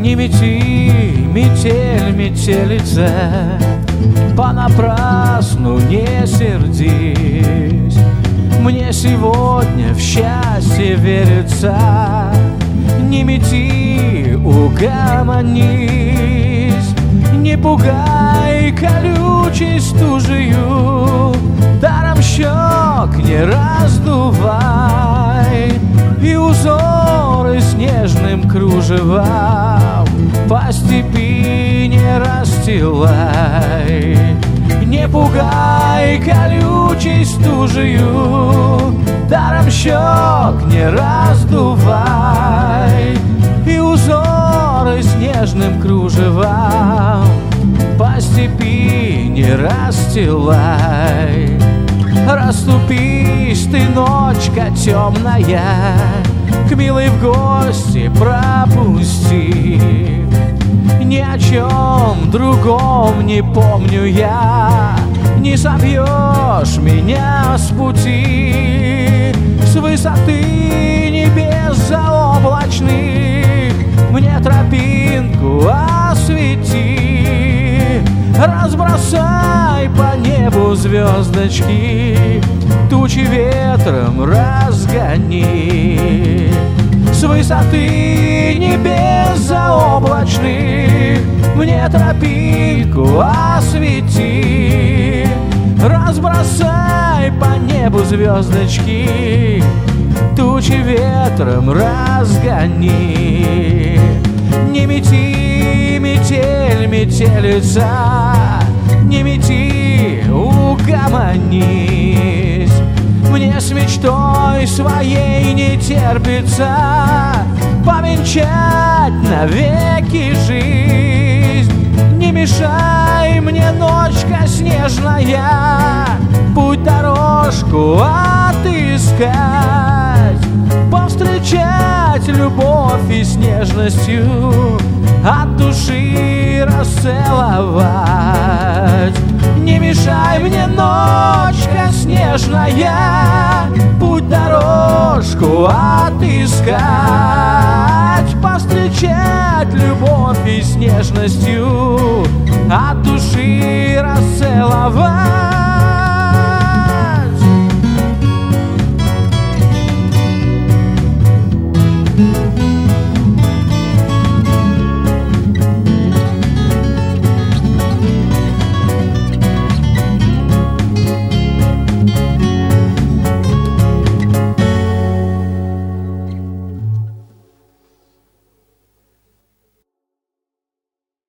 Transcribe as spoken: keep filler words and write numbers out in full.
Не мети, метель, метелица, понапрасну не сердись. Мне сегодня в счастье верится. Не мети, угомонись. Не пугай колючей стужею, даром щек не раздувай. И узоры снежным кружевом по степи не расстилай. Не пугай колючей стужею, даром щек не раздувай. И узоры снежным кружевом по степи не расстилай. Расступись ты, ночка темная, к милой в гости пропусти. Ни о чем другом не помню я, не собьешь меня с пути. С высоты небес заоблачных мне тропинку освети. Разбросай по небу звездочки, тучи ветром разгони. С высоты небес заоблачных мне тропинку освети. Разбросай по небу звездочки, тучи ветром разгони. Не мети, метель, метелица, не мети, угомонись. Мне с мечтой своей не терпится повенчать навеки жизнь. Не мешай мне, ночка снежная, путь дорожку отыскать, повстречать любовь и с нежностью от души расцеловать. Не мешай мне, ночка снежная, путь дорожку отыскать, повстречать любовь и с нежностью от души расцеловать.